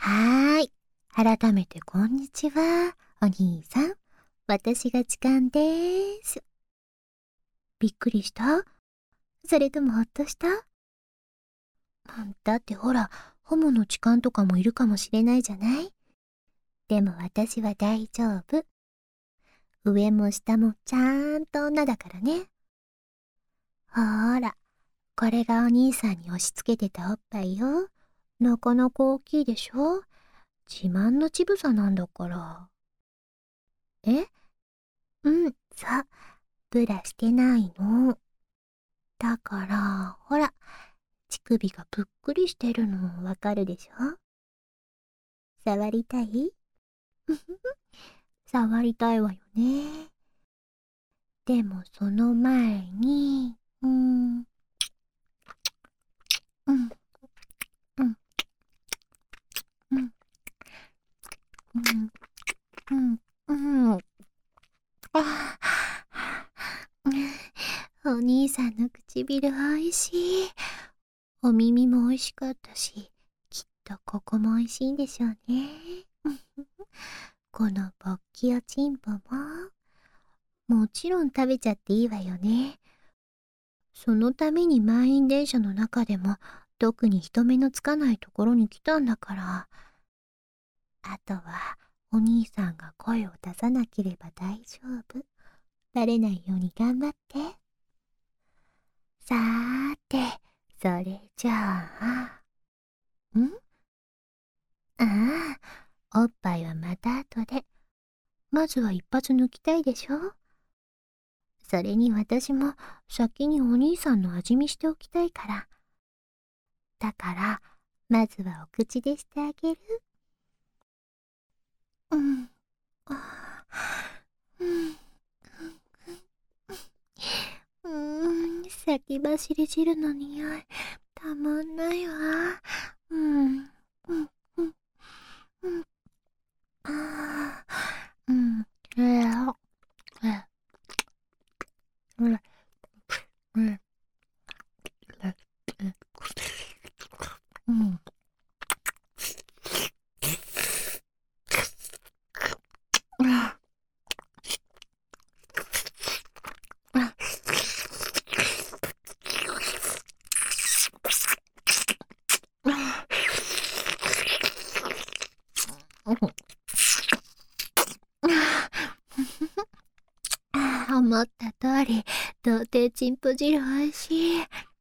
はーい。改めてこんにちは、お兄さん。私が痴漢でーす。びっくりした？それともほっとした？だってほら、ホモの痴漢とかもいるかもしれないじゃない？でも私は大丈夫。上も下もちゃんと女だからね。ほーら、これがお兄さんに押し付けてたおっぱいよ。なかなか大きいでしょ？自慢の乳房なんだから。え？うん、そう。ブラしてないの。だから、ほら、乳首がぷっくりしてるのわかるでしょ？触りたい？触りたいわよね。でもその前に、うん、うん、うん、うん、うん、うん、うん。あお兄さんの唇おいしい。お耳もおいしかったし、きっとここもおいしいんでしょうね。このぼっきおちんぽも、もちろん食べちゃっていいわよね。そのために満員電車の中でも特に人目のつかないところに来たんだから。あとはお兄さんが声を出さなければ大丈夫。バレないように頑張って。さーて、それじゃあ。ああ、おっぱいはまた後で。まずは一発抜きたいでしょ？それに私も先にお兄さんの味見しておきたいから。だから、まずはお口でしてあげる。うん。うん。先走り汁の匂い、たまんないわ。うん。うん。うん。うん。あーうん。うん。うん。うん。思った通り、童貞チンポ汁おいしい。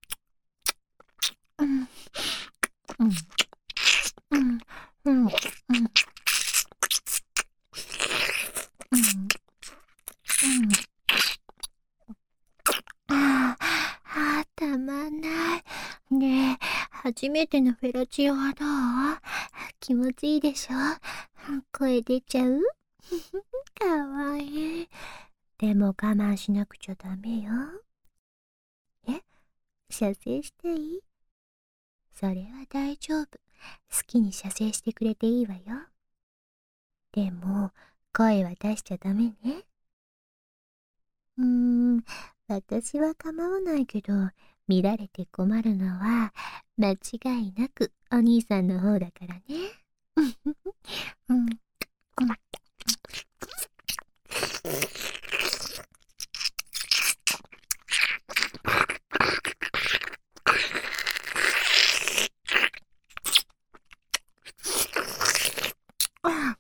うん。うん。うん。うん。うん。うん。たまんない。ねえ、初めてのフェラチオはどう？気持ちいいでしょ？声出ちゃう？かわいい。でも我慢しなくちゃダメよ。え？射精していい？それは大丈夫。好きに射精してくれていいわよ。でも、声は出しちゃダメね。うーん、私は構わないけど、見られて困るのは、間違いなくお兄さんの方だからね。うん、うん、あ、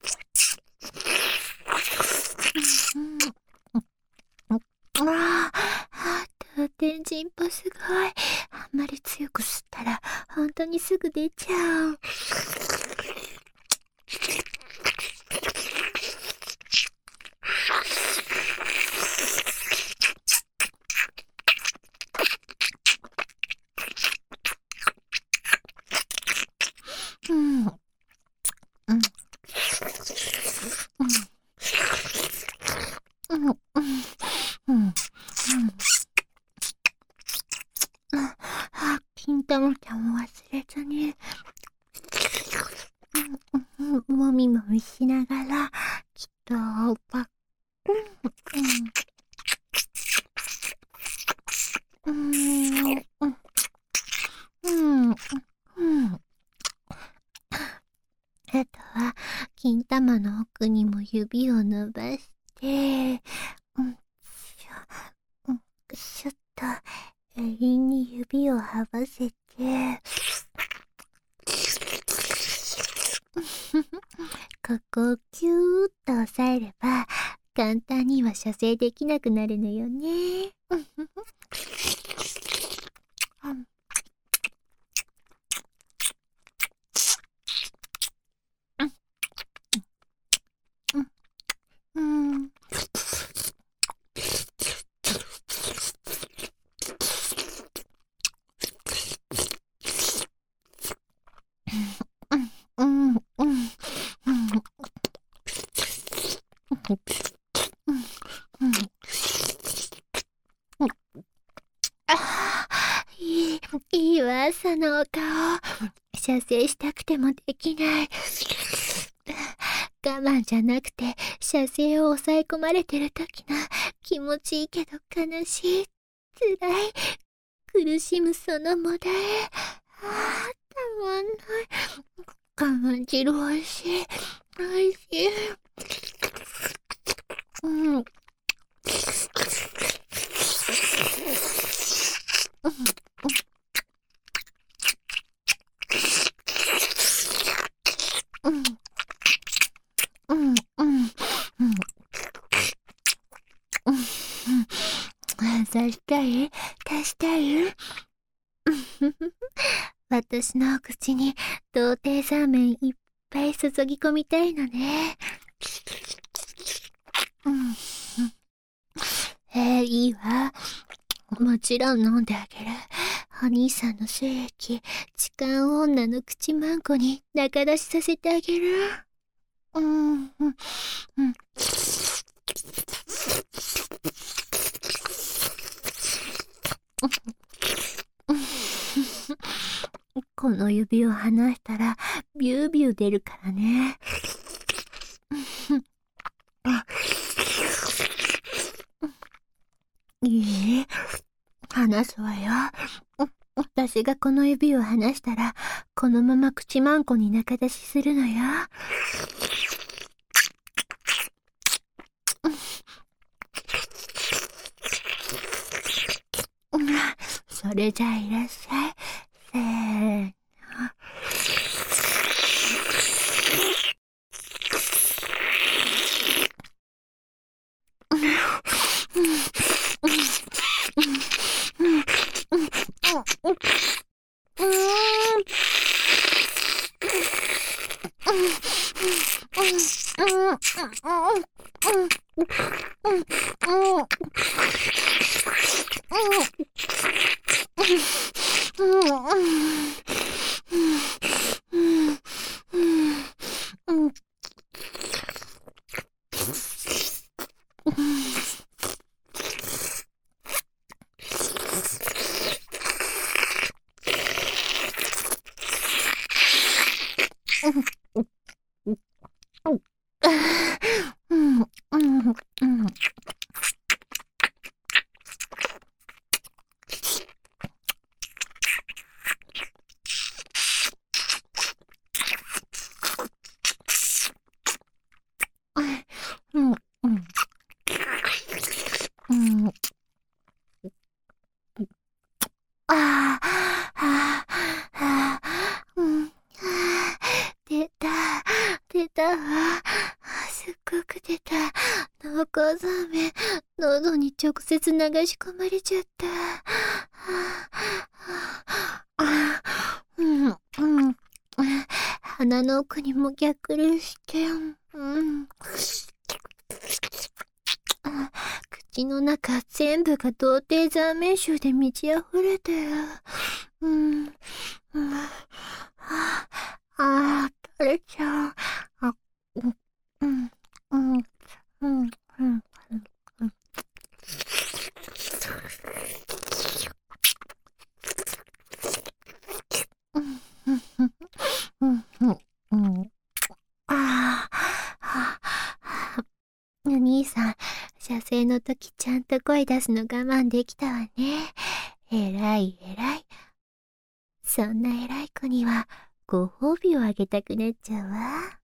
うん、ああ、天神ポすごい。あんまり強く吸ったら、本当にすぐ出ちゃう。うん、うん、うん、うん、うん、うん。金玉ちゃんも忘れずに、もみもみしながら、きっと、パッ、うん、うん、うん、うん、うん、 金玉の奥にも指を伸ばして、しょっと、襟に指をはばせて、ここをキューッと押さえれば、簡単には射精できなくなるのよね。いいわ、そのお顔。射精したくてもできない。我慢じゃなくて、射精を抑え込まれてる時の気持ちいいけど悲しい、辛い、苦しむそのもだえ。たまんない。感じるおいしい。おいしい。刺したい？足したい？私の口に童貞ザーメンいっぱい注ぎ込みたいのね。いいわ。もちろん飲んであげる。お兄さんの精液、痴漢女の口まんこに仲出しさせてあげる。この指を離したらビュービュー出るからね。いい？離すわよ。私がこの指を離したら、このまま口まんこに仲出しするのよ。それじゃあいらっしゃい。せーの。出たわ。すっごく出た。濃厚ザーメン、喉に直接流し込まれちゃった。鼻の奥にも逆流して、口の中全部が童貞ザーメン臭で満ち溢れてる。垂れちゃう。お兄さん、射精の時ちゃんと声出すの我慢できたわね。えらいえらい。そんな偉い子にはご褒美をあげたくなっちゃうわ。